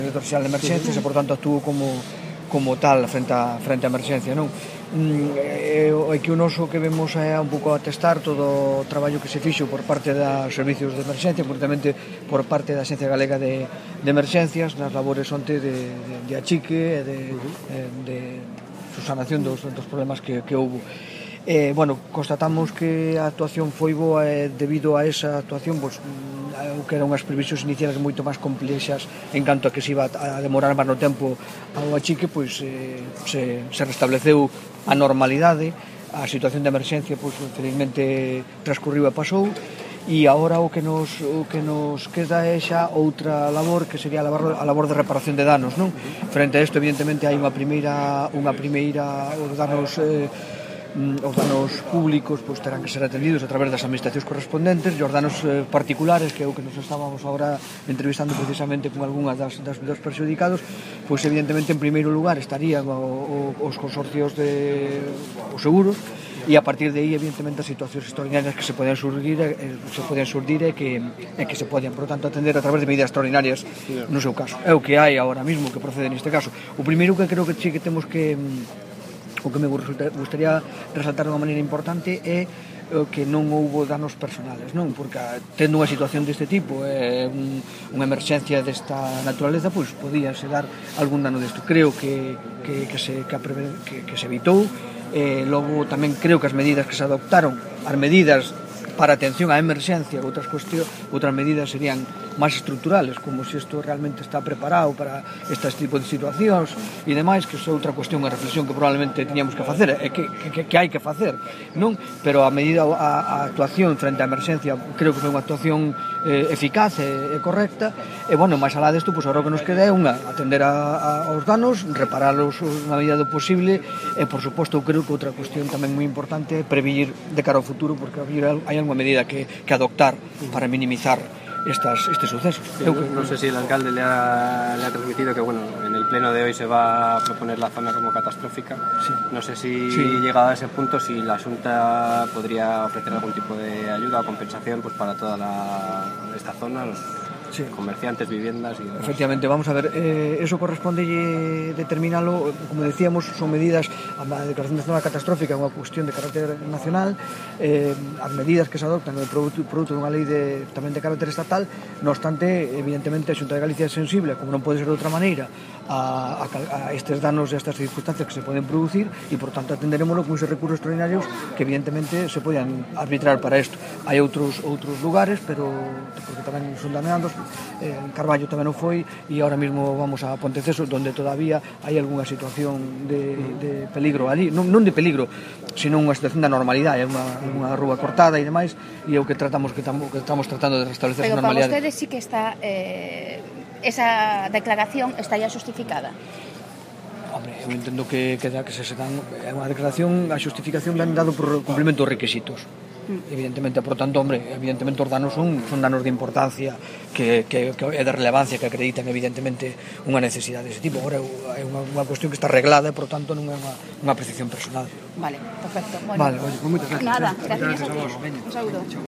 Director Xeral de Emerxencias e, por tanto, actúo como tal frente a emerxencia, non? Aquí o noso que vemos é un pouco atestar todo o traballo que se fixo por parte dos servicios de emerxencia, concretamente por parte da Axencia Galega de Emerxencias, nas labores onte de achique e de subsanación dos problemas que houbo. Constatamos que a actuación foi boa e debido a esa actuación o que eran as previsións iniciales moito máis complexas en canto a que se iba a demorar máis no tempo ao achique, se restableceu a normalidade, a situación de emerxencia felizmente transcurriu e pasou, e agora o que nos queda é xa outra labor, que sería a labor de reparación de danos, non? Frente a isto, evidentemente, hai unha primeira os danos públicos terán que ser atendidos a través das administracións correspondentes, e os danos particulares, que é o que nos estábamos agora entrevistando precisamente con algunhas dos perxudicados, evidentemente en primeiro lugar estarían os consorcios os seguros, e a partir de aí, evidentemente, as situacións extraordinarias que se poden surgir e que se poden, por tanto, atender a través de medidas extraordinarias no seu caso. É o que hai agora mesmo que procede neste caso. O primeiro que creo que sí que temos que o que me gustaría resaltar de unha maneira importante é que non houbo danos personales, non? Porque tendo unha situación deste tipo, unha emerxencia desta naturaleza, podíase dar algún dano desto. Creo que se evitou. Logo tamén creo que as medidas que se adoptaron, as medidas para atención á emerxencia, outras medidas serían máis estruturales, como se isto realmente está preparado para este tipo de situacións e demais, que é outra cuestión e reflexión que probablemente teníamos que facer, que hai que facer, non? Pero a actuación frente á emerxencia creo que foi unha actuación eficaz e correcta, e, máis alá desto, agora o que nos queda é atender aos danos, reparalos na medida do posible, e, por suposto, creo que outra cuestión tamén moi importante é prevenir de cara ao futuro, porque hai alguma medida que adoptar para minimizar estos sucesos. No sé si el alcalde le ha transmitido que en el pleno de hoy se va a proponer la zona como catastrófica. Sí. No sé si llegado a ese punto, si la Xunta podría ofrecer algún tipo de ayuda o compensación para toda esta zona, los comerciantes, viviendas y demás. Efectivamente, vamos a ver, eso corresponde determinalo, como decíamos, son medidas, a declaración de zona catastrófica é unha cuestión de carácter nacional, as medidas que se adoptan é produto dunha lei tamén de carácter estatal. No obstante, evidentemente, a Xunta de Galicia é sensible, como non pode ser de outra maneira, a estes danos e a estas circunstancias que se poden producir, e, por tanto, atenderémoslo con esos recursos extraordinarios que, evidentemente, se poden arbitrar para isto. Hai outros lugares, pero porque tamén son daneados. En Carballo tamén o foi, e ahora mesmo vamos a Ponteceso, donde todavía hai algunha situación de peligro ali, non de peligro, sino unha situación de normalidade, unha rúa cortada e demais, e é o que estamos tratando de restablecer a normalidade. Pero para vostedes sí que está esa declaración está ya justificada. Hombre, eu entendo que se dan é unha declaración, a justificación ben dado por cumprimento dos requisitos. Evidentemente, por tanto, evidentemente os danos son danos de importancia, que é de relevancia, que acreditan evidentemente unha necesidade dese tipo. Agora é unha cuestión que está arreglada e, por tanto, non é unha apreciación personal. Vale, perfecto. Vale, moitas gracias. Nada, gracias a vos. Un saúdo.